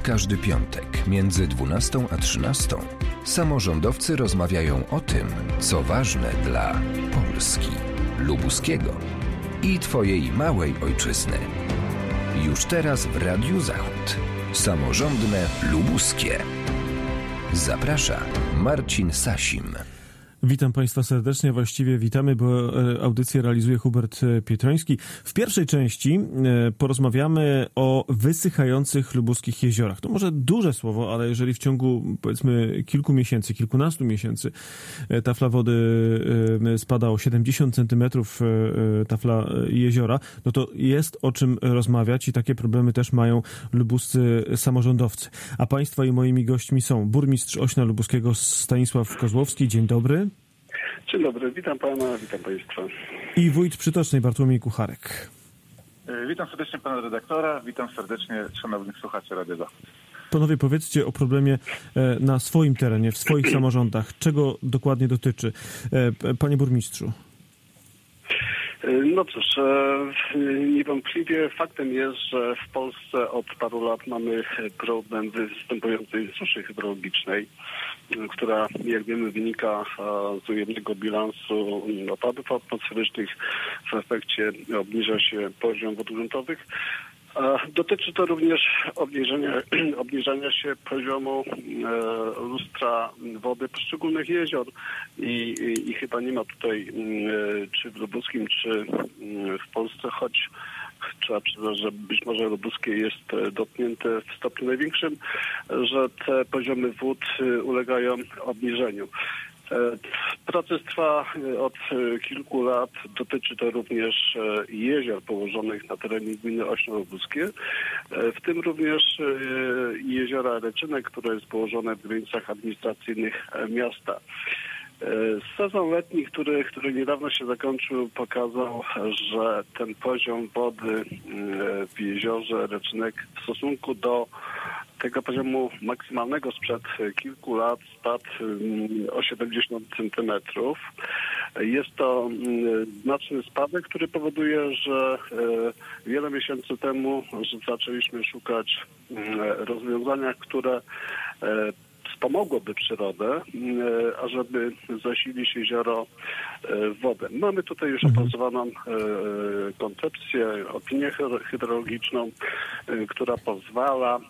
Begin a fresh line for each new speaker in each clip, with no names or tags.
każdy piątek między 12 a 13 samorządowcy rozmawiają o tym, co ważne dla Polski, lubuskiego i Twojej małej ojczyzny. Już teraz w Radiu Zachód. Samorządne lubuskie. Zaprasza Marcin Sasim.
Witam Państwa serdecznie, właściwie witamy, bo audycję realizuje Hubert Pietroński. W pierwszej części porozmawiamy o wysychających lubuskich jeziorach. To może duże słowo, ale jeżeli w ciągu, powiedzmy, kilku miesięcy, kilkunastu miesięcy tafla wody spada o 70 centymetrów, tafla jeziora, no to jest o czym rozmawiać i takie problemy też mają lubuscy samorządowcy. A Państwa i moimi gośćmi są burmistrz Ośna Lubuskiego Stanisław Kozłowski. Dzień dobry.
Dzień dobry, witam pana, witam państwa.
I wójt Przytocznej Bartłomiej Kucharek.
Witam serdecznie pana redaktora, witam serdecznie szanownych słuchaczy Radia Zachód.
Panowie, powiedzcie o problemie na swoim terenie, w swoich samorządach. Czego dokładnie dotyczy? Panie burmistrzu.
No cóż, niewątpliwie faktem jest, że w Polsce od paru lat mamy problem występującej suszy hydrologicznej, która, jak wiemy, wynika z ujemnego bilansu opadów atmosferycznych. W efekcie obniża się poziom wód gruntowych. Dotyczy to również obniżania się poziomu lustra wody poszczególnych jezior i chyba nie ma tutaj, czy w lubuskim, czy w Polsce, choć trzeba przyznać, że być może lubuskie jest dotknięte w stopniu największym, że te poziomy wód ulegają obniżeniu. Proces trwa od kilku lat. Dotyczy to również jezior położonych na terenie gminy Ośno Lubuskie, w tym również jeziora Reczynek, które jest położone w granicach administracyjnych miasta. Sezon letni, który niedawno się zakończył, pokazał, że ten poziom wody w jeziorze Reczynek w stosunku do tego poziomu maksymalnego sprzed kilku lat spadł o 70 centymetrów. Jest to znaczny spadek, który powoduje, że wiele miesięcy temu zaczęliśmy szukać rozwiązania, które pomogłoby przyrodę, ażeby zasilić jezioro wodę. Mamy tutaj już opracowaną koncepcję, opinię hydrologiczną, która pozwala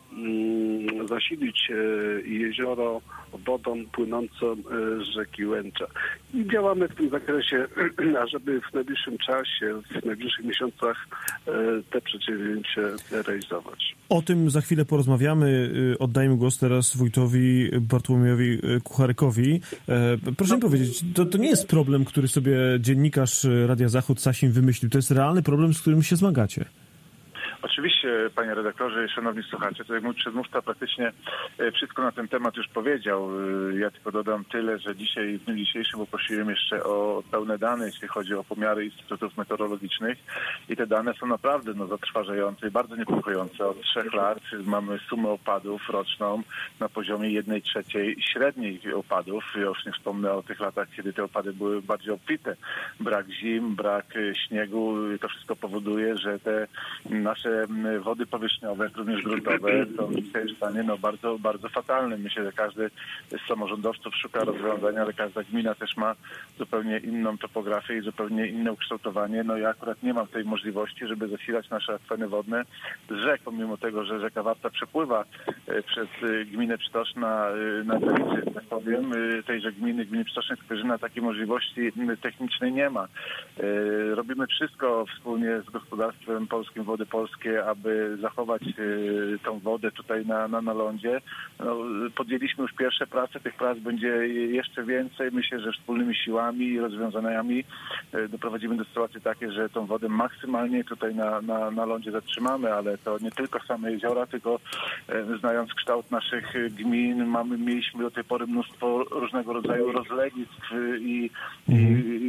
zasilić jezioro wodą płynącą z rzeki Łęcza. I działamy w tym zakresie, ażeby w najbliższym czasie, w najbliższych miesiącach te przedsięwzięcie realizować.
O tym za chwilę porozmawiamy. Oddajmy głos teraz wójtowi Bartłomiejowi Kucharekowi. Proszę mi powiedzieć, to nie jest problem, który sobie dziennikarz Radia Zachód Sasim wymyślił. To jest realny problem, z którym się zmagacie.
Oczywiście, panie redaktorze i szanowni słuchacze, to jak mój przedmówca praktycznie wszystko na ten temat już powiedział. Ja tylko dodam tyle, że dzisiaj, w dniu dzisiejszym poprosiłem jeszcze o pełne dane, jeśli chodzi o pomiary instytutów meteorologicznych i te dane są naprawdę zatrważające i bardzo niepokojące. Od 3 lat mamy sumę opadów roczną na poziomie 1/3 średniej opadów. Ja już nie wspomnę o tych latach, kiedy te opady były bardziej obfite. Brak zim, brak śniegu, to wszystko powoduje, że te nasze wody powierzchniowe, również gruntowe, są w stanie bardzo, bardzo fatalnym. Myślę, że każdy z samorządowców szuka rozwiązania, ale każda gmina też ma zupełnie inną topografię i zupełnie inne ukształtowanie. No ja akurat nie mam tej możliwości, żeby zasilać nasze akweny wodne z rzek, pomimo tego, że rzeka Warta przepływa przez gminę Przytoczna na granicy, tak powiem, tejże gminy Przytocznej Skwierzyna takiej możliwości technicznej nie ma. Robimy wszystko wspólnie z gospodarstwem polskim Wody Polskie, aby zachować tą wodę tutaj na lądzie. No, podjęliśmy już pierwsze prace, tych prac będzie jeszcze więcej. Myślę, że wspólnymi siłami i rozwiązaniami doprowadzimy do sytuacji takiej, że tą wodę maksymalnie tutaj na lądzie zatrzymamy, ale to nie tylko same jeziora, tylko znając kształt naszych gmin, mieliśmy do tej pory mnóstwo różnego rodzaju rozlewisk i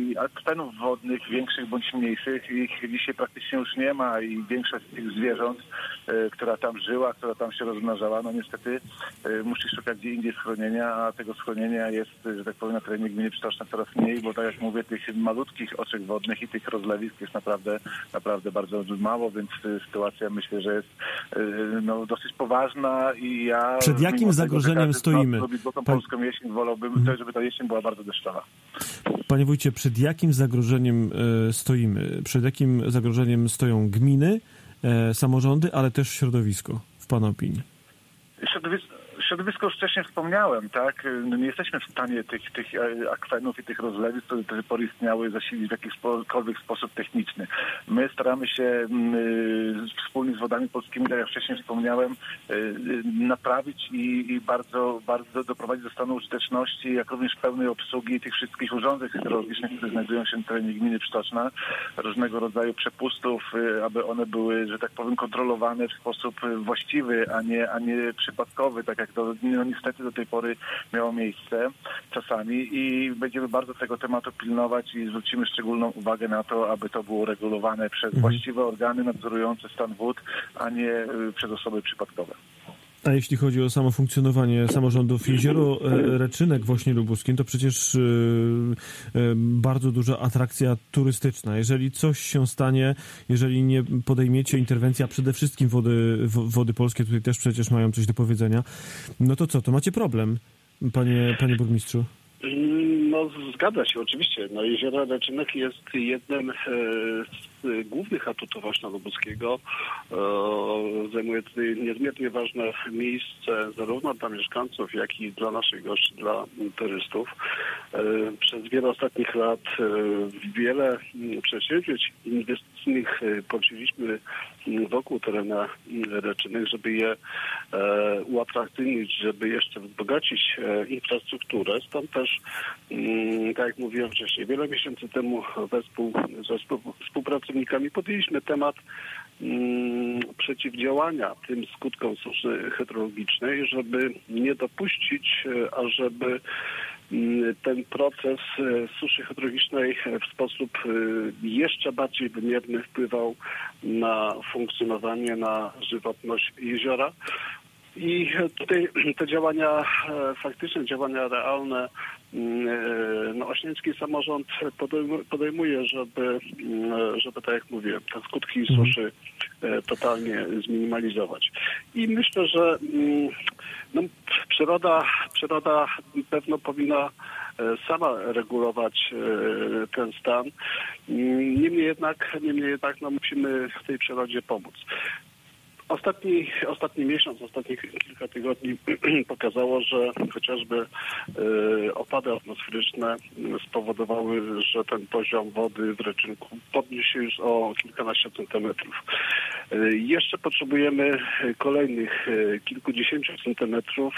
akwenów wodnych, większych bądź mniejszych. Ich dzisiaj praktycznie już nie ma i większość z tych zwierząt, która tam żyła, która tam się rozmnażała, no niestety musi szukać gdzie indziej schronienia, a tego schronienia jest, że tak powiem, na terenie gminy Przytoczna coraz mniej, bo tak jak mówię, tych malutkich oczek wodnych i tych rozlewisk jest naprawdę bardzo mało, więc sytuacja myślę, że jest dosyć poważna i ja...
Przed jakim zagrożeniem stoimy?
Tą polską jesień wolałbym, żeby ta jesień była bardzo deszczowa.
Panie wójcie, przed jakim zagrożeniem stoimy? Przed jakim zagrożeniem stoją gminy, samorządy, ale też środowisko, w pana opinii?
Środowisko już wcześniej wspomniałem, tak? Nie jesteśmy w stanie tych akwenów i tych rozlewisk, które do tej pory istniały, zasilić w jakikolwiek sposób techniczny. My staramy się wspólnie z Wodami Polskimi, tak jak wcześniej wspomniałem, naprawić i bardzo, bardzo doprowadzić do stanu użyteczności, jak również pełnej obsługi tych wszystkich urządzeń hydrologicznych, które znajdują się na terenie gminy Przytoczna, różnego rodzaju przepustów, aby one były, że tak powiem, kontrolowane w sposób właściwy, a nie przypadkowy, tak jak to niestety do tej pory miało miejsce czasami i będziemy bardzo tego tematu pilnować i zwrócimy szczególną uwagę na to, aby to było regulowane przez właściwe organy nadzorujące stan wód, a nie przez osoby przypadkowe.
A jeśli chodzi o samo funkcjonowanie samorządów, jezioro Reczynek w Ośnie Lubuskim to przecież bardzo duża atrakcja turystyczna. Jeżeli coś się stanie, jeżeli nie podejmiecie interwencji, a przede wszystkim Wody Polskie tutaj też przecież mają coś do powiedzenia, no to co, to macie problem, panie burmistrzu?
No zgadza się oczywiście. No, jezioro Reczynek jest jednym z głównych atutów Ośna Lubuskiego. Zajmuje tutaj niezmiernie ważne miejsce zarówno dla mieszkańców, jak i dla naszych gości, dla turystów. Przez wiele ostatnich lat wiele przedsięwzięć inwestycyjnych podjęliśmy wokół terenu Reczynek, żeby je uatrakcyjnić, żeby jeszcze wzbogacić infrastrukturę. Stąd też, tak jak mówiłem wcześniej, wiele miesięcy temu ze współpracownikami podjęliśmy temat przeciwdziałania tym skutkom suszy hydrologicznej, żeby nie dopuścić, ażeby ten proces suszy hydrologicznej w sposób jeszcze bardziej wymierny wpływał na funkcjonowanie, na żywotność jeziora. I tutaj te działania, faktyczne działania realne, ośnieński samorząd podejmuje, żeby tak jak mówiłem, te skutki suszy totalnie zminimalizować. I myślę, że przyroda pewno powinna sama regulować ten stan. Niemniej jednak musimy w tej przyrodzie pomóc. Ostatni miesiąc, ostatnich kilka tygodni pokazało, że chociażby opady atmosferyczne spowodowały, że ten poziom wody w Reczynku podniósł się już o kilkanaście centymetrów. Jeszcze potrzebujemy kolejnych kilkudziesięciu centymetrów,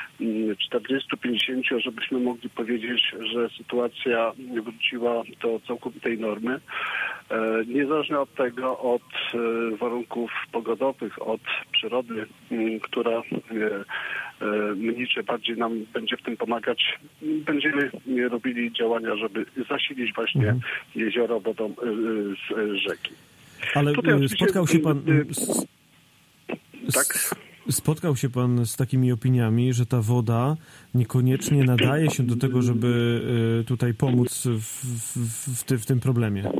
40-50, żebyśmy mogli powiedzieć, że sytuacja wróciła do całkowitej normy. Niezależnie od tego, od warunków pogodowych, od przyrody, która mniej czy bardziej nam będzie w tym pomagać, będziemy robili działania, żeby zasilić właśnie jezioro wodą z rzeki.
Ale spotkał się pan...
Tak?
Spotkał się pan z takimi opiniami, że ta woda niekoniecznie nadaje się do tego, żeby tutaj pomóc w tym problemie?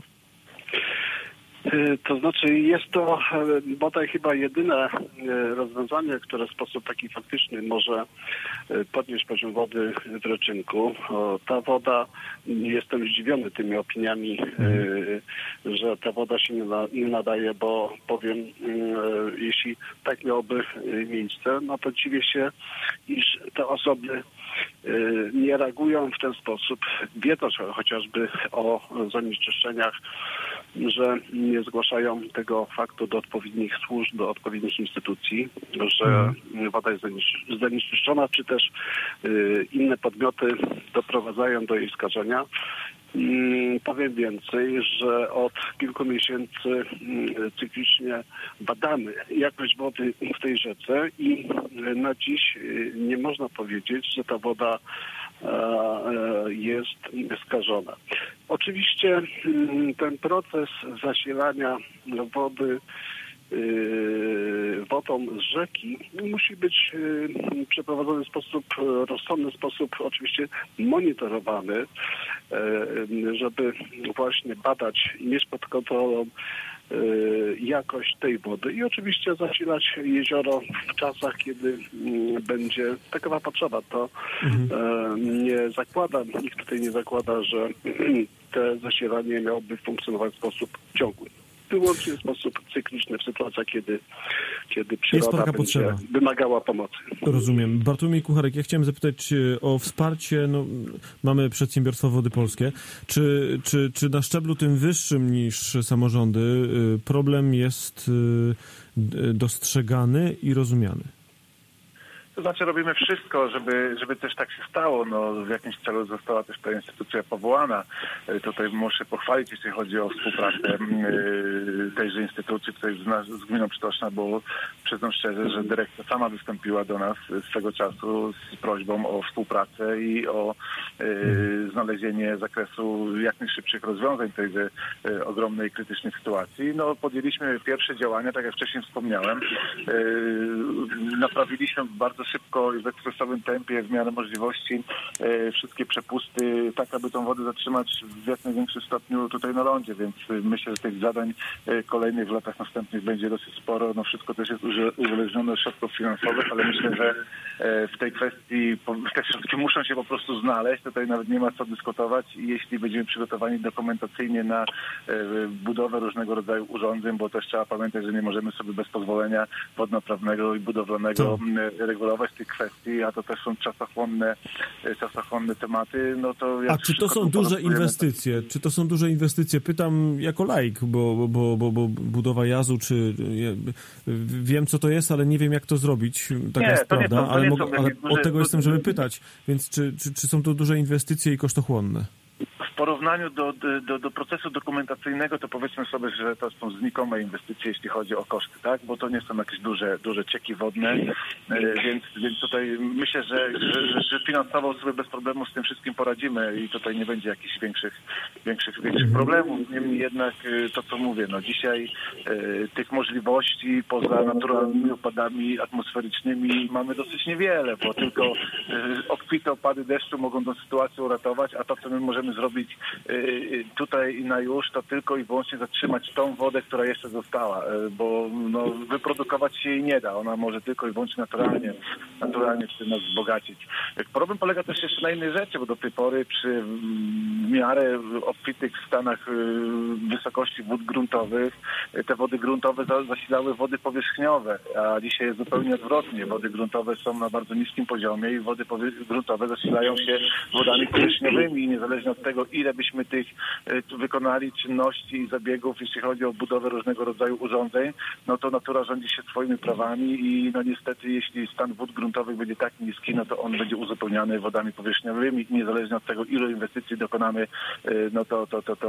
To znaczy jest to bodaj chyba jedyne rozwiązanie, które w sposób taki faktyczny może podnieść poziom wody w Reczynku. Ta woda, jestem zdziwiony tymi opiniami, że ta woda się nie nadaje, bo powiem, jeśli tak miałoby miejsce, no to dziwię się, iż te osoby nie reagują w ten sposób, wiedząc chociażby o zanieczyszczeniach, że nie zgłaszają tego faktu do odpowiednich służb, do odpowiednich instytucji, że woda jest zanieczyszczona, czy też inne podmioty doprowadzają do jej skażenia. Powiem więcej, że od kilku miesięcy cyklicznie badamy jakość wody w tej rzece i na dziś nie można powiedzieć, że ta woda jest skażona. Oczywiście ten proces zasilania wody wodą z rzeki musi być przeprowadzony w sposób rozsądny, sposób oczywiście monitorowany, żeby właśnie badać i mieć pod kontrolą jakość tej wody i oczywiście zasilać jezioro w czasach, kiedy będzie takowa potrzeba. To nikt tutaj nie zakłada, że te zasilanie miałoby funkcjonować w sposób ciągły. Wyłącznie w sposób cykliczny w sytuacjach, kiedy przyroda będzie wymagała pomocy.
Rozumiem. Bartłomiej Kucharek, ja chciałem zapytać o wsparcie. No, mamy przedsiębiorstwo Wody Polskie. Czy na szczeblu tym wyższym niż samorządy problem jest dostrzegany i rozumiany?
To znaczy robimy wszystko, żeby też tak się stało. No, w jakimś celu została też ta instytucja powołana. Tutaj muszę pochwalić, jeśli chodzi o współpracę tejże instytucji tutaj z Gminą Przytoczna, bo przyznam szczerze, że dyrekcja sama wystąpiła do nas swego czasu z prośbą o współpracę i o znalezienie zakresu jak najszybszych rozwiązań tej ogromnej, krytycznej sytuacji. No, podjęliśmy pierwsze działania, tak jak wcześniej wspomniałem. Naprawiliśmy bardzo szybko i w ekspresowym tempie, w miarę możliwości, wszystkie przepusty, tak aby tą wodę zatrzymać w jak największym stopniu tutaj na lądzie, więc myślę, że tych zadań kolejnych w latach następnych będzie dosyć sporo. No wszystko też jest uzależnione od środków finansowych, ale myślę, że w tej kwestii te środki muszą się po prostu znaleźć. Tutaj nawet nie ma co dyskutować i jeśli będziemy przygotowani dokumentacyjnie na budowę różnego rodzaju urządzeń, bo też trzeba pamiętać, że nie możemy sobie bez pozwolenia wodnoprawnego i budowlanego regulować tych kwestii, a to też są czasochłonne tematy, no to...
A czy to są duże inwestycje? Czy to są duże inwestycje? Pytam jako laik, bo budowa jazu, czy... Wiem, co to jest, ale nie wiem, jak to zrobić. Tak jest prawda, ale od tego jestem, żeby pytać. Więc czy są to duże inwestycje i kosztochłonne?
W porównaniu do procesu dokumentacyjnego to powiedzmy sobie, że to są znikome inwestycje, jeśli chodzi o koszty, tak? Bo to nie są jakieś duże cieki wodne, więc tutaj myślę, że finansowo sobie bez problemu z tym wszystkim poradzimy i tutaj nie będzie jakichś większych problemów. Niemniej jednak to, co mówię, no dzisiaj tych możliwości poza naturalnymi opadami atmosferycznymi mamy dosyć niewiele, bo tylko obfite opady deszczu mogą tę sytuację uratować, a to, co my możemy zrobić tutaj i na już, to tylko i wyłącznie zatrzymać tą wodę, która jeszcze została, bo no, wyprodukować się jej nie da. Ona może tylko i wyłącznie naturalnie chce nas wzbogacić. Problem polega też jeszcze na innej rzeczy, bo do tej pory przy w miarę obfitych stanach wysokości wód gruntowych te wody gruntowe zasilały wody powierzchniowe, a dzisiaj jest zupełnie odwrotnie. Wody gruntowe są na bardzo niskim poziomie i wody gruntowe zasilają się wodami powierzchniowymi i niezależnie od tego, ile byśmy tych wykonali czynności i zabiegów, jeśli chodzi o budowę różnego rodzaju urządzeń, no to natura rządzi się swoimi prawami i no niestety, jeśli stan wód gruntowych będzie tak niski, no to on będzie uzupełniany wodami powierzchniowymi i niezależnie od tego, ilu inwestycji dokonamy, no to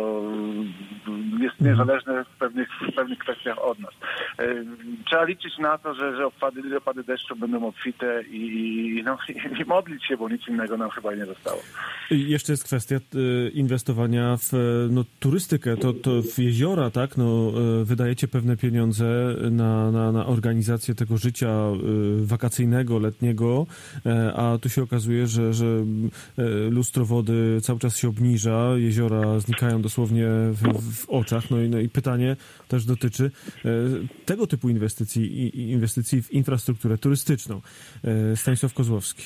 jest niezależne w pewnych kwestiach od nas. Trzeba liczyć na to, że opady deszczu będą obfite i modlić się, bo nic innego nam chyba nie zostało.
Jeszcze jest kwestia inwestowania w turystykę, to w jeziora, tak? No, wydajecie pewne pieniądze na organizację tego życia wakacyjnego, letniego, a tu się okazuje, że lustro wody cały czas się obniża, jeziora znikają dosłownie w oczach. No i pytanie też dotyczy tego typu inwestycji w infrastrukturę turystyczną. Stanisław Kozłowski.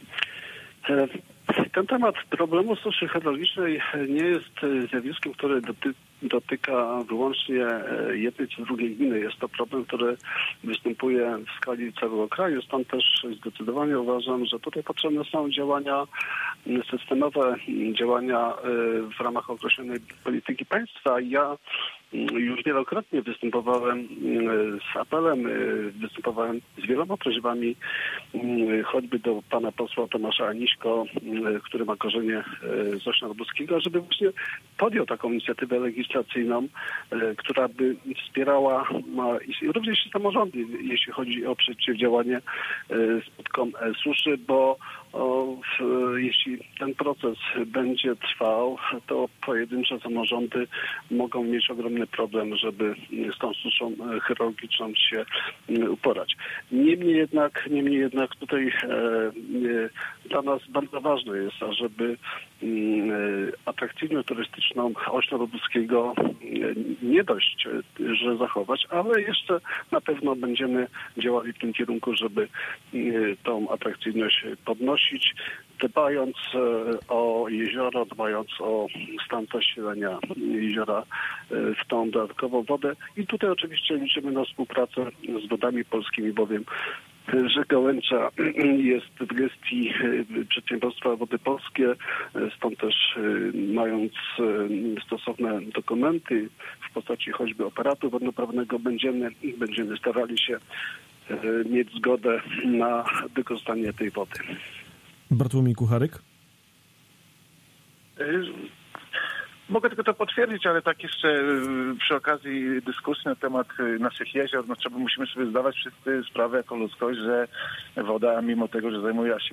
Ten temat problemu suszy hydraulicznej nie jest zjawiskiem, które dotyka wyłącznie jednej czy drugiej gminy. Jest to problem, który występuje w skali całego kraju. Stąd też zdecydowanie uważam, że tutaj potrzebne są działania systemowe, działania w ramach określonej polityki państwa. Ja już wielokrotnie występowałem z apelem, występowałem z wieloma prośbami, choćby do pana posła Tomasza Aniśko, który ma korzenie z Ośna Lubuskiego, żeby właśnie podjął taką inicjatywę legislacyjną, która by wspierała również samorządy, jeśli chodzi o przeciwdziałanie skutkom suszy, bo jeśli ten proces będzie trwał, to pojedyncze samorządy mogą mieć ogromny problem, żeby z tą suszą hydrologiczną się uporać. Niemniej jednak tutaj dla nas bardzo ważne jest, ażeby atrakcyjność turystyczną Ośna Lubuskiego nie dość, że zachować, ale jeszcze na pewno będziemy działali w tym kierunku, żeby tą atrakcyjność podnosić, dbając o jezioro, dbając o stan zasilania jeziora w tą dodatkową wodę. I tutaj oczywiście liczymy na współpracę z Wodami Polskimi, bowiem rzeka Łęcza jest w gestii przedsiębiorstwa Wody Polskie, stąd też mając stosowne dokumenty w postaci choćby operatu wodnoprawnego będziemy starali się mieć zgodę na wykorzystanie tej wody.
Bartłomiej Kucharek?
Mogę tylko to potwierdzić, ale tak jeszcze przy okazji dyskusji na temat naszych jezior, musimy sobie zdawać wszyscy sprawę jako ludzkość, że woda, mimo tego, że zajmuje aż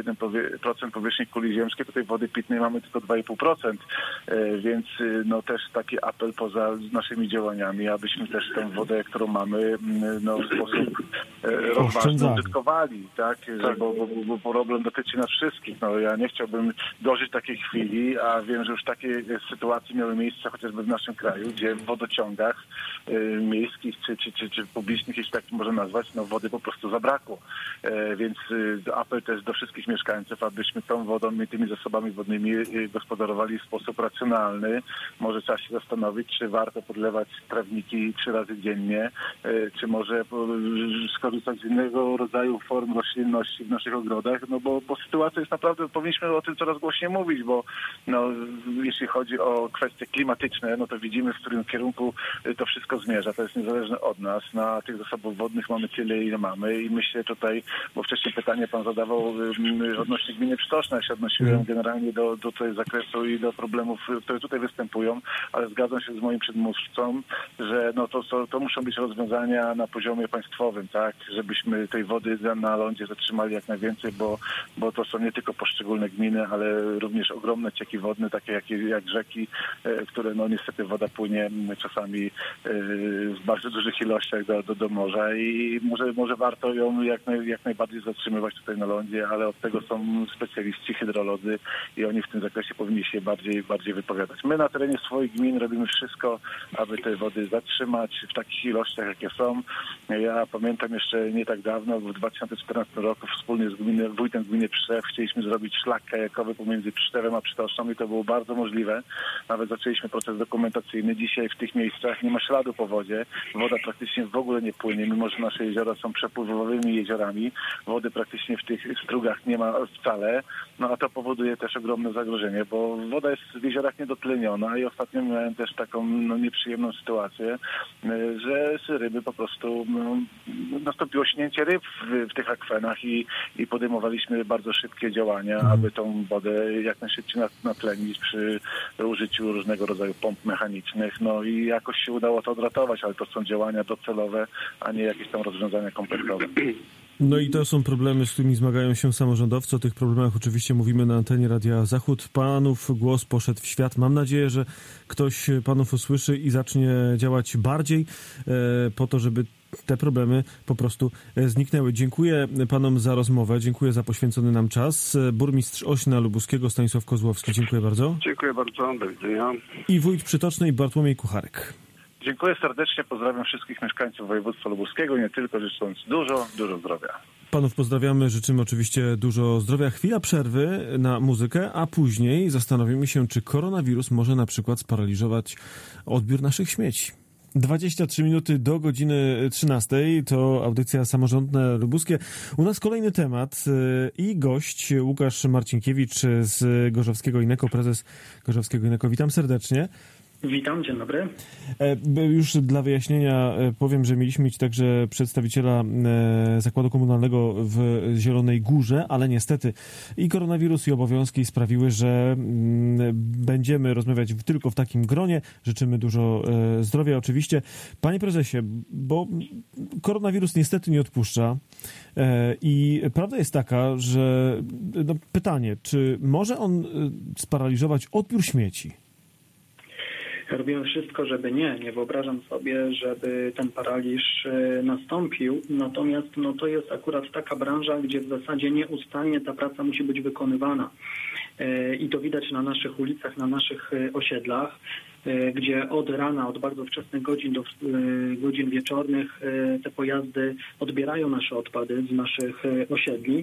71% powierzchni kuli ziemskiej, to tej wody pitnej mamy tylko 2,5%, więc też taki apel poza naszymi działaniami, abyśmy też tę wodę, którą mamy, w sposób rozważny użytkowali, tak? Bo problem dotyczy nas wszystkich. Ja nie chciałbym dożyć takiej chwili, a wiem, że już takie sytuacje miały miejsce chociażby w naszym kraju, gdzie w wodociągach miejskich czy publicznych, jeśli tak można nazwać, wody po prostu zabrakło. Więc apel też do wszystkich mieszkańców, abyśmy tą wodą i tymi zasobami wodnymi gospodarowali w sposób racjonalny. Może trzeba się zastanowić, czy warto podlewać trawniki 3 razy dziennie, czy może skorzystać z innego rodzaju form roślinności w naszych ogrodach, bo sytuacja jest naprawdę, powinniśmy o tym coraz głośniej mówić, bo jeśli chodzi o kwestie klimatyczne, to widzimy, w którym kierunku to wszystko zmierza. To jest niezależne od nas. Na tych zasobów wodnych mamy tyle, ile mamy i myślę tutaj, bo wcześniej pytanie pan zadawał odnośnie gminy Przytoczna. Ja się odnosiłem generalnie do tego zakresu i do problemów, które tutaj występują, ale zgadzam się z moim przedmówcą, że to muszą być rozwiązania na poziomie państwowym, tak, żebyśmy tej wody na lądzie zatrzymali jak najwięcej, bo to są nie tylko poszczególne gminy, ale również ogromne cieki wodne, takie jak rzeki, które niestety woda płynie czasami w bardzo dużych ilościach do morza i może warto ją jak najbardziej zatrzymywać tutaj na lądzie, ale od tego są specjaliści, hydrolodzy i oni w tym zakresie powinni się bardziej wypowiadać. My na terenie swoich gmin robimy wszystko, aby te wody zatrzymać w takich ilościach, jakie są. Ja pamiętam jeszcze nie tak dawno, w 2014 roku wspólnie z wójtem gminy Pszczew chcieliśmy zrobić szlak kajakowy pomiędzy Pszczewem a Przytoczną i to było bardzo możliwe. Nawet zaczęliśmy proces dokumentacyjny. Dzisiaj w tych miejscach nie ma śladu po wodzie. Woda praktycznie w ogóle nie płynie, mimo że nasze jeziora są przepływowymi jeziorami. Wody praktycznie w tych strugach nie ma wcale. A to powoduje też ogromne zagrożenie, bo woda jest w jeziorach niedotleniona i ostatnio miałem też taką nieprzyjemną sytuację, że ryby po prostu nastąpiło śnięcie ryb w tych akwenach i podejmowaliśmy bardzo szybkie działania, aby tą wodę jak najszybciej natlenić przy użyciu różnego rodzaju pomp mechanicznych. I jakoś się udało to odratować, ale to są działania docelowe, a nie jakieś tam rozwiązania kompleksowe.
I to są problemy, z którymi zmagają się samorządowcy. O tych problemach oczywiście mówimy na antenie Radia Zachód. Panów głos poszedł w świat. Mam nadzieję, że ktoś panów usłyszy i zacznie działać bardziej po to, żeby te problemy po prostu zniknęły. Dziękuję panom za rozmowę, dziękuję za poświęcony nam czas. Burmistrz Ośna Lubuskiego Stanisław Kozłowski, dziękuję bardzo.
Dziękuję bardzo, do widzenia.
I wójt Przytocznej Bartłomiej Kucharek.
Dziękuję serdecznie, pozdrawiam wszystkich mieszkańców województwa lubuskiego, nie tylko, życząc dużo zdrowia.
Panów pozdrawiamy, życzymy oczywiście dużo zdrowia. Chwila przerwy na muzykę, a później zastanowimy się, czy koronawirus może na przykład sparaliżować odbiór naszych śmieci. 23 minuty do godziny 13. To audycja Samorządne Lubuskie. U nas kolejny temat i gość Łukasz Marcinkiewicz z Gorzowskiego Ineko, prezes Gorzowskiego Ineko. Witam serdecznie.
Witam, dzień dobry.
Już dla wyjaśnienia powiem, że mieliśmy mieć także przedstawiciela zakładu komunalnego w Zielonej Górze, ale niestety i koronawirus, i obowiązki sprawiły, że będziemy rozmawiać tylko w takim gronie. Życzymy dużo zdrowia oczywiście. Panie prezesie, bo koronawirus niestety nie odpuszcza i prawda jest taka, że pytanie, czy może on sparaliżować odbiór śmieci?
Robimy wszystko, żeby nie wyobrażam sobie, żeby ten paraliż nastąpił. Natomiast to jest akurat taka branża, gdzie w zasadzie nieustannie ta praca musi być wykonywana. I to widać na naszych ulicach, na naszych osiedlach, gdzie od rana, od bardzo wczesnych godzin do godzin wieczornych te pojazdy odbierają nasze odpady z naszych osiedli.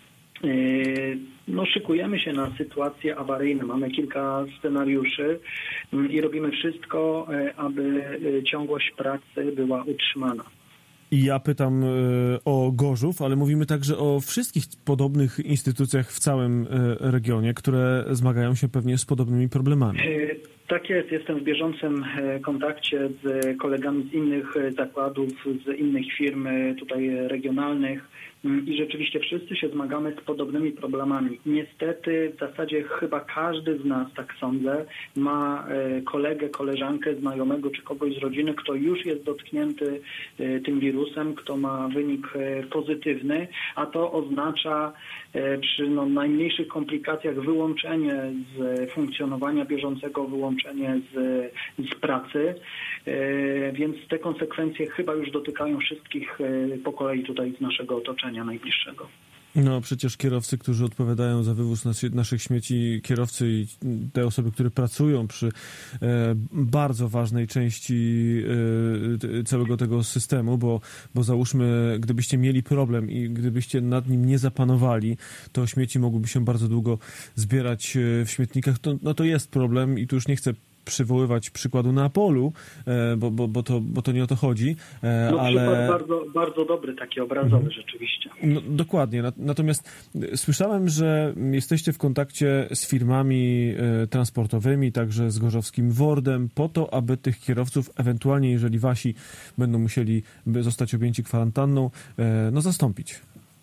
Szykujemy się na sytuacje awaryjne. Mamy kilka scenariuszy i robimy wszystko, aby ciągłość pracy była utrzymana.
I ja pytam o Gorzów, ale mówimy także o wszystkich podobnych instytucjach w całym regionie, które zmagają się pewnie z podobnymi problemami.
Tak jest. Jestem w bieżącym kontakcie z kolegami z innych zakładów, z innych firm tutaj regionalnych i rzeczywiście wszyscy się zmagamy z podobnymi problemami. Niestety w zasadzie chyba każdy z nas, tak sądzę, ma kolegę, koleżankę, znajomego czy kogoś z rodziny, kto już jest dotknięty tym wirusem, kto ma wynik pozytywny, a to oznacza przy najmniejszych komplikacjach wyłączenie z funkcjonowania bieżącego, wyłączenie z pracy, więc te konsekwencje chyba już dotykają wszystkich po kolei tutaj z naszego otoczenia najbliższego.
No przecież kierowcy, którzy odpowiadają za wywóz naszych śmieci, kierowcy i te osoby, które pracują przy bardzo ważnej części całego tego systemu, bo załóżmy, gdybyście mieli problem i gdybyście nad nim nie zapanowali, to śmieci mogłyby się bardzo długo zbierać w śmietnikach. To jest problem i tu już nie chcę przywoływać przykładu Neapolu, bo to nie o to chodzi. Ale
przykład bardzo, bardzo dobry, taki obrazowy rzeczywiście.
Dokładnie. Natomiast słyszałem, że jesteście w kontakcie z firmami transportowymi, także z gorzowskim WORD-em, po to, aby tych kierowców, ewentualnie jeżeli wasi będą musieli zostać objęci kwarantanną, zastąpić.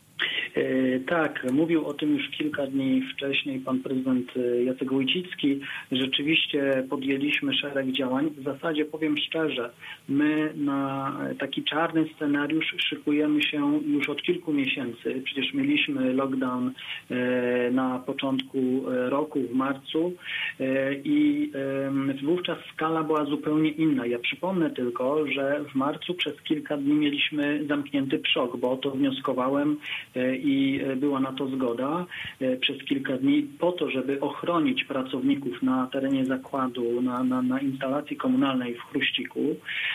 Tak, mówił o tym już kilka dni wcześniej pan prezydent Jacek Wójcicki. Rzeczywiście podjęliśmy szereg działań. W zasadzie powiem szczerze, my na taki czarny scenariusz szykujemy się już od kilku miesięcy. Przecież mieliśmy lockdown na początku roku, w marcu i wówczas skala była zupełnie inna. Ja przypomnę tylko, że w marcu przez kilka dni mieliśmy zamknięty PSZOK, bo o to wnioskowałem i była na to zgoda przez kilka dni po to, żeby ochronić pracowników na terenie zakładu, na instalacji komunalnej w Chruściku.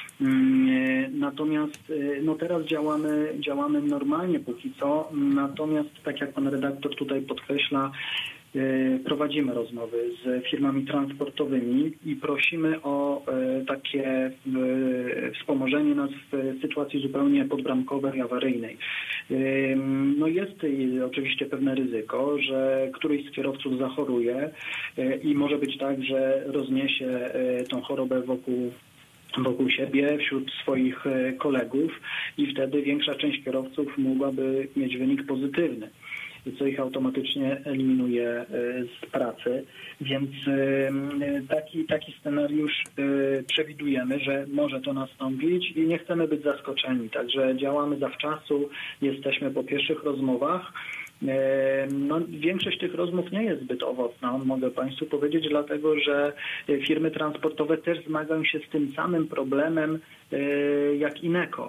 Natomiast teraz działamy normalnie póki co, natomiast tak jak pan redaktor tutaj podkreśla, prowadzimy rozmowy z firmami transportowymi i prosimy o takie wspomożenie nas w sytuacji zupełnie podbramkowej, awaryjnej. Jest oczywiście pewne ryzyko, że któryś z kierowców zachoruje i może być tak, że rozniesie tą chorobę wokół siebie, wśród swoich kolegów i wtedy większa część kierowców mogłaby mieć wynik pozytywny, co ich automatycznie eliminuje z pracy. Więc taki scenariusz przewidujemy, że może to nastąpić i nie chcemy być zaskoczeni. Także działamy zawczasu, jesteśmy po pierwszych rozmowach. Większość tych rozmów nie jest zbyt owocna, mogę Państwu powiedzieć, dlatego że firmy transportowe też zmagają się z tym samym problemem jak Ineco.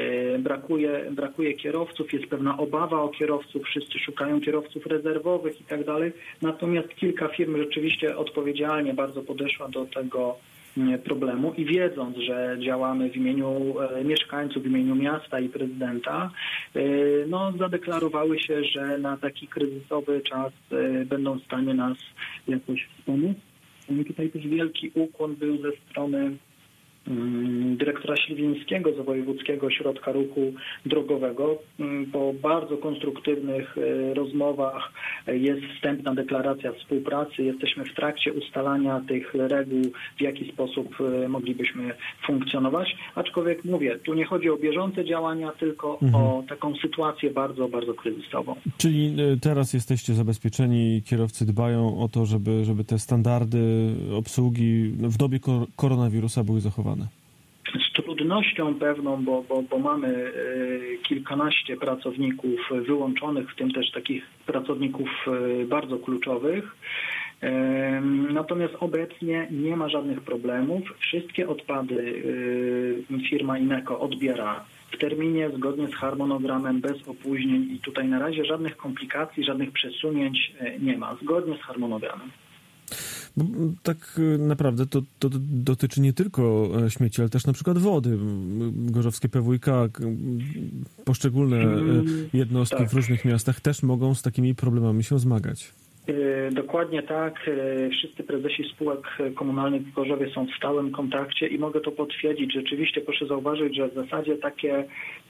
Brakuje kierowców, jest pewna obawa o kierowców, wszyscy szukają kierowców rezerwowych i tak dalej. Natomiast kilka firm rzeczywiście odpowiedzialnie bardzo podeszła do tego problemu i wiedząc, że działamy w imieniu mieszkańców, w imieniu miasta i prezydenta, zadeklarowały się, że na taki kryzysowy czas będą w stanie nas jakoś wspomóc. Tutaj też wielki ukłon był ze strony dyrektora Śliwińskiego z Wojewódzkiego Ośrodka Ruchu Drogowego. Po bardzo konstruktywnych rozmowach jest wstępna deklaracja współpracy. Jesteśmy w trakcie ustalania tych reguł, w jaki sposób moglibyśmy funkcjonować. Aczkolwiek mówię, tu nie chodzi o bieżące działania, tylko o taką sytuację bardzo, bardzo kryzysową.
Czyli teraz jesteście zabezpieczeni i kierowcy dbają o to, żeby te standardy obsługi w dobie koronawirusa były zachowane?
Z trudnością pewną, bo mamy kilkanaście pracowników wyłączonych, w tym też takich pracowników bardzo kluczowych. Natomiast obecnie nie ma żadnych problemów. Wszystkie odpady firma Ineco odbiera w terminie, zgodnie z harmonogramem, bez opóźnień i tutaj na razie żadnych komplikacji, żadnych przesunięć nie ma, zgodnie z harmonogramem.
Bo tak naprawdę to dotyczy nie tylko śmieci, ale też na przykład wody. Gorzowskie PWiK, poszczególne jednostki w różnych miastach też mogą z takimi problemami się zmagać.
Dokładnie tak. Wszyscy prezesi spółek komunalnych w Gorzowie są w stałym kontakcie i mogę to potwierdzić. Rzeczywiście proszę zauważyć, że w zasadzie takie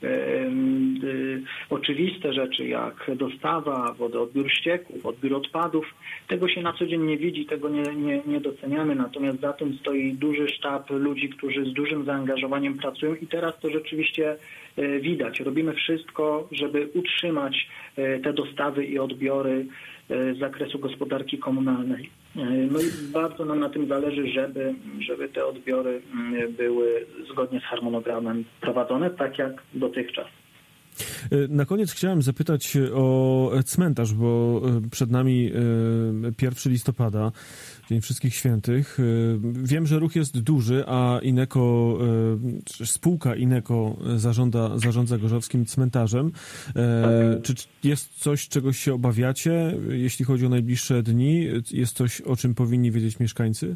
oczywiste rzeczy jak dostawa wody, odbiór ścieków, odbiór odpadów, tego się na co dzień nie widzi, tego nie doceniamy. Natomiast za tym stoi duży sztab ludzi, którzy z dużym zaangażowaniem pracują i teraz to rzeczywiście widać. Robimy wszystko, żeby utrzymać te dostawy i odbiory z zakresu gospodarki komunalnej. No i bardzo nam na tym zależy, żeby te odbiory były zgodnie z harmonogramem prowadzone, tak jak dotychczas.
Na koniec chciałem zapytać o cmentarz, bo przed nami 1 listopada, Dzień Wszystkich Świętych. Wiem, że ruch jest duży, a Ineco, spółka Ineco zarządza gorzowskim cmentarzem. Czy jest coś, czego się obawiacie, jeśli chodzi o najbliższe dni? Jest coś, o czym powinni wiedzieć mieszkańcy?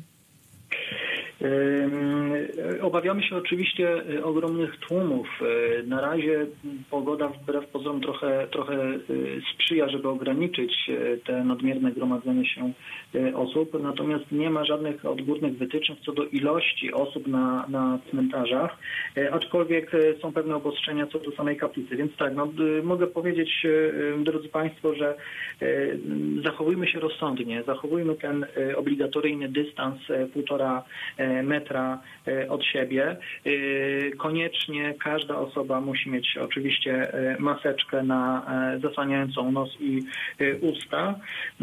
Obawiamy się oczywiście ogromnych tłumów. Na razie pogoda wbrew pozorom trochę sprzyja, żeby ograniczyć te nadmierne gromadzenie się osób, natomiast nie ma żadnych odgórnych wytycznych co do ilości osób na cmentarzach, aczkolwiek są pewne obostrzenia co do samej kaplicy. Więc tak, mogę powiedzieć, drodzy Państwo, że zachowujmy się rozsądnie, zachowujmy ten obligatoryjny dystans 1,5 metra od siebie. Koniecznie każda osoba musi mieć oczywiście maseczkę zasłaniającą nos i usta.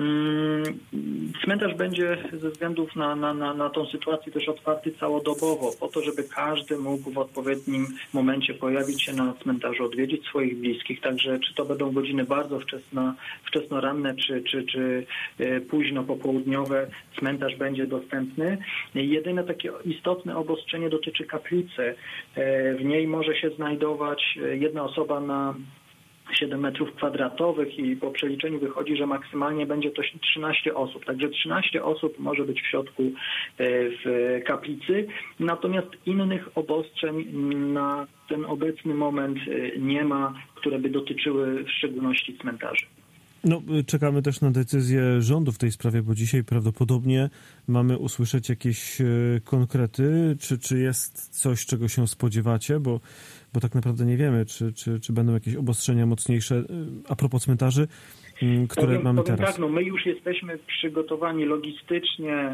Cmentarz będzie ze względów na tą sytuację też otwarty całodobowo, po to, żeby każdy mógł w odpowiednim momencie pojawić się na cmentarzu, odwiedzić swoich bliskich. Także czy to będą godziny bardzo wczesnoranne, czy późno popołudniowe, cmentarz będzie dostępny. Jedyne takie istotne obostrzenie dotyczy kaplicy. W niej może się znajdować jedna osoba na 7 metrów kwadratowych i po przeliczeniu wychodzi, że maksymalnie będzie to 13 osób. Także 13 osób może być w środku w kaplicy. Natomiast innych obostrzeń na ten obecny moment nie ma, które by dotyczyły w szczególności cmentarzy.
Czekamy też na decyzję rządu w tej sprawie, bo dzisiaj prawdopodobnie mamy usłyszeć jakieś konkrety. Czy jest coś, czego się spodziewacie? Bo tak naprawdę nie wiemy, czy będą jakieś obostrzenia mocniejsze a propos cmentarzy, które mamy teraz.
Tak, my już jesteśmy przygotowani logistycznie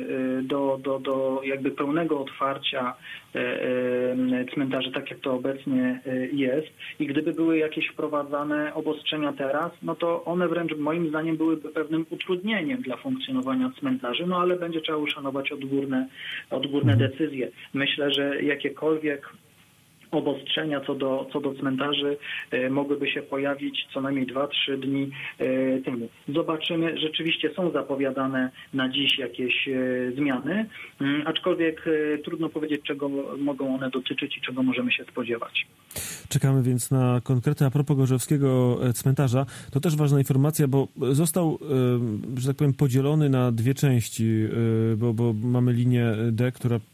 do jakby pełnego otwarcia cmentarzy, tak jak to obecnie jest. I gdyby były jakieś wprowadzane obostrzenia teraz, no to one wręcz moim zdaniem byłyby pewnym utrudnieniem dla funkcjonowania cmentarzy, ale będzie trzeba uszanować odgórne decyzje. Myślę, że jakiekolwiek obostrzenia co do cmentarzy mogłyby się pojawić co najmniej 2-3 dni temu. Zobaczymy, rzeczywiście są zapowiadane na dziś jakieś zmiany, aczkolwiek trudno powiedzieć, czego mogą one dotyczyć i czego możemy się spodziewać.
Czekamy więc na konkrety. A propos gorzowskiego cmentarza, to też ważna informacja, bo został, że tak powiem, podzielony na dwie części, bo mamy linię D, która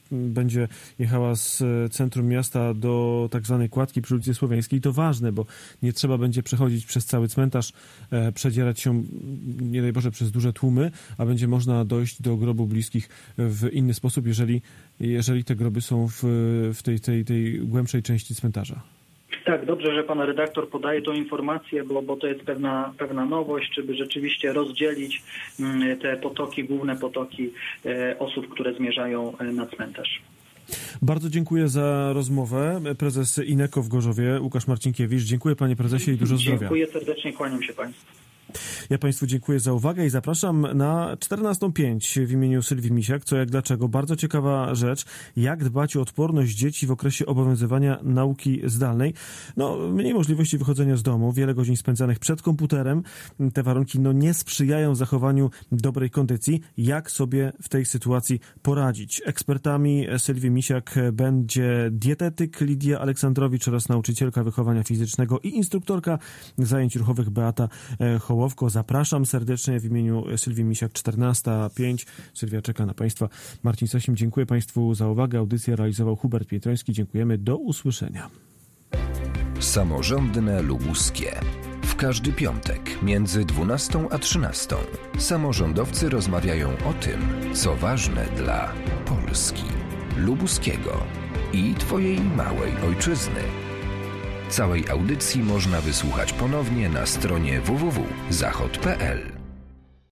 będzie jechała z centrum miasta do tak zwanej kładki przy ulicy Słowiańskiej. To ważne, bo nie trzeba będzie przechodzić przez cały cmentarz, przedzierać się, nie daj Boże, przez duże tłumy, a będzie można dojść do grobu bliskich w inny sposób, jeżeli te groby są w tej głębszej części cmentarza.
Tak, dobrze, że pan redaktor podaje tą informację, bo to jest pewna nowość, żeby rzeczywiście rozdzielić te potoki, główne potoki osób, które zmierzają na cmentarz.
Bardzo dziękuję za rozmowę. Prezes INECO w Gorzowie, Łukasz Marcinkiewicz. Dziękuję panie prezesie i dużo zdrowia.
Dziękuję serdecznie, kłaniam się państwu.
Ja państwu dziękuję za uwagę i zapraszam na 14:05 w imieniu Sylwii Misiak. Co jak dlaczego? Bardzo ciekawa rzecz. Jak dbać o odporność dzieci w okresie obowiązywania nauki zdalnej? Mniej możliwości wychodzenia z domu, wiele godzin spędzanych przed komputerem. Te warunki nie sprzyjają zachowaniu dobrej kondycji. Jak sobie w tej sytuacji poradzić? Ekspertami Sylwii Misiak będzie dietetyk Lidia Aleksandrowicz oraz nauczycielka wychowania fizycznego i instruktorka zajęć ruchowych Beata Hołowko. Zapraszam serdecznie w imieniu Sylwii Misiak, 14:05. Sylwia czeka na państwa. Marcin Sasim, dziękuję państwu za uwagę. Audycję realizował Hubert Pietroński. Dziękujemy. Do usłyszenia.
Samorządne Lubuskie. W każdy piątek między 12 a 13 samorządowcy rozmawiają o tym, co ważne dla Polski, lubuskiego i twojej małej ojczyzny. Całej audycji można wysłuchać ponownie na stronie www.zachod.pl.